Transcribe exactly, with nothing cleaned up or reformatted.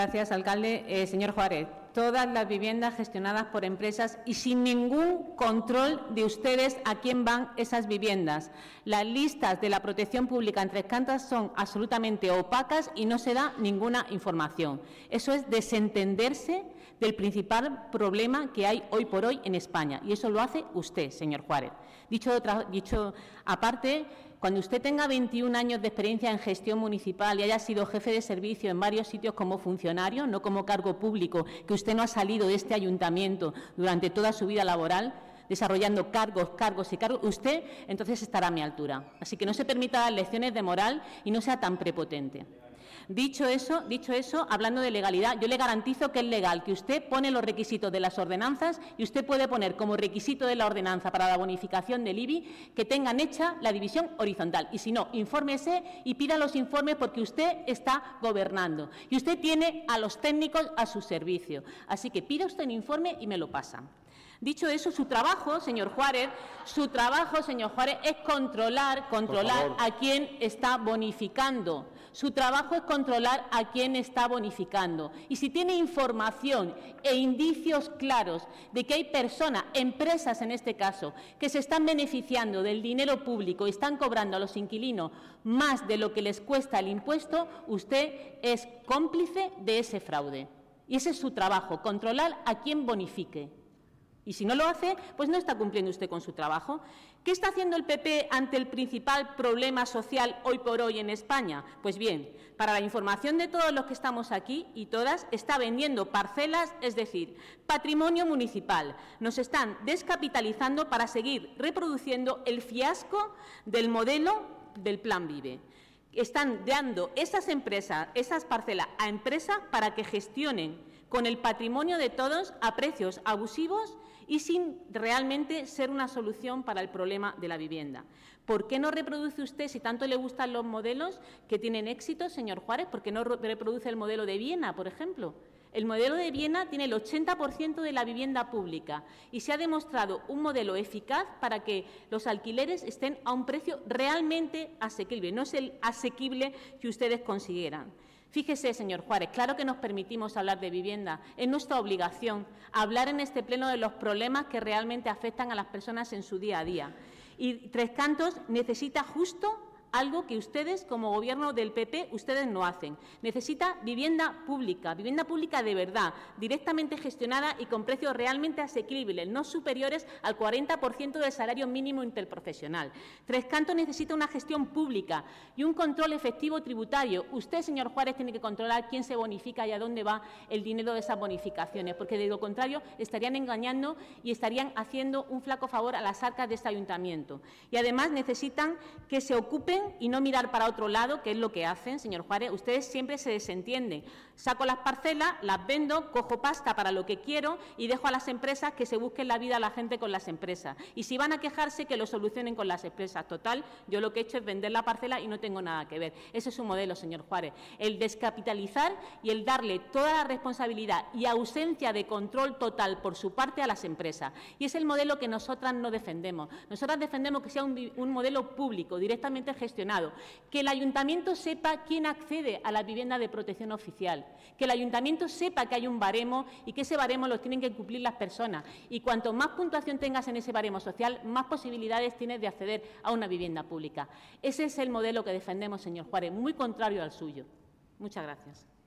Gracias, alcalde. Eh, señor Juárez, todas las viviendas gestionadas por empresas y sin ningún control de ustedes a quién van esas viviendas. Las listas de la protección pública en Tres Cantos son absolutamente opacas y no se da ninguna información. Eso es desentenderse del principal problema que hay hoy por hoy en España, y eso lo hace usted, señor Juárez. Dicho, otra, dicho aparte, cuando usted tenga veintiún años de experiencia en gestión municipal y haya sido jefe de servicio en varios sitios como funcionario, no como cargo público, que usted no ha salido de este ayuntamiento durante toda su vida laboral, desarrollando cargos, cargos y cargos, usted entonces estará a mi altura. Así que no se permita dar lecciones de moral y no sea tan prepotente. Dicho eso, dicho eso, hablando de legalidad, yo le garantizo que es legal, que usted pone los requisitos de las ordenanzas y usted puede poner como requisito de la ordenanza para la bonificación del I B I que tengan hecha la división horizontal. Y si no, infórmese y pida los informes porque usted está gobernando y usted tiene a los técnicos a su servicio. Así que pida usted un informe y me lo pasa. Dicho eso, su trabajo, señor Juárez, su trabajo, señor Juárez, es controlar, controlar a quién está bonificando. Su trabajo es controlar a quién está bonificando. Y si tiene información e indicios claros de que hay personas, empresas en este caso, que se están beneficiando del dinero público y están cobrando a los inquilinos más de lo que les cuesta el impuesto, usted es cómplice de ese fraude. Y ese es su trabajo, controlar a quién bonifique. Y si no lo hace, pues no está cumpliendo usted con su trabajo. ¿Qué está haciendo el P P ante el principal problema social hoy por hoy en España? Pues bien, para la información de todos los que estamos aquí y todas, está vendiendo parcelas, es decir, patrimonio municipal. Nos están descapitalizando para seguir reproduciendo el fiasco del modelo del Plan Vive. Están dando esas empresas, esas parcelas a empresas para que gestionen con el patrimonio de todos a precios abusivos y sin realmente ser una solución para el problema de la vivienda. ¿Por qué no reproduce usted, si tanto le gustan los modelos que tienen éxito, señor Juárez, por qué no reproduce el modelo de Viena, por ejemplo? El modelo de Viena tiene el ochenta por ciento de la vivienda pública y se ha demostrado un modelo eficaz para que los alquileres estén a un precio realmente asequible, no es el asequible que ustedes consiguieran. Fíjese, señor Juárez, claro que nos permitimos hablar de vivienda. Es nuestra obligación hablar en este pleno de los problemas que realmente afectan a las personas en su día a día. Y Tres Cantos necesita justo algo que ustedes, como Gobierno del P P, ustedes no hacen. Necesita vivienda pública, vivienda pública de verdad, directamente gestionada y con precios realmente asequibles, no superiores al cuarenta por ciento del salario mínimo interprofesional. Tres Cantos necesita una gestión pública y un control efectivo tributario. Usted, señor Juárez, tiene que controlar quién se bonifica y a dónde va el dinero de esas bonificaciones, porque de lo contrario estarían engañando y estarían haciendo un flaco favor a las arcas de este ayuntamiento. Y además necesitan que se ocupen y no mirar para otro lado, que es lo que hacen, señor Juárez. Ustedes siempre se desentienden. Saco las parcelas, las vendo, cojo pasta para lo que quiero y dejo a las empresas que se busquen la vida a la gente con las empresas. Y si van a quejarse, que lo solucionen con las empresas. Total, yo lo que he hecho es vender la parcela y no tengo nada que ver. Ese es su modelo, señor Juárez. El descapitalizar y el darle toda la responsabilidad y ausencia de control total por su parte a las empresas. Y es el modelo que nosotras no defendemos. Nosotras defendemos que sea un, un modelo público, directamente gestionado, que el ayuntamiento sepa quién accede a la vivienda de protección oficial, que el ayuntamiento sepa que hay un baremo y que ese baremo lo tienen que cumplir las personas. Y cuanto más puntuación tengas en ese baremo social, más posibilidades tienes de acceder a una vivienda pública. Ese es el modelo que defendemos, señor Juárez, muy contrario al suyo. Muchas gracias.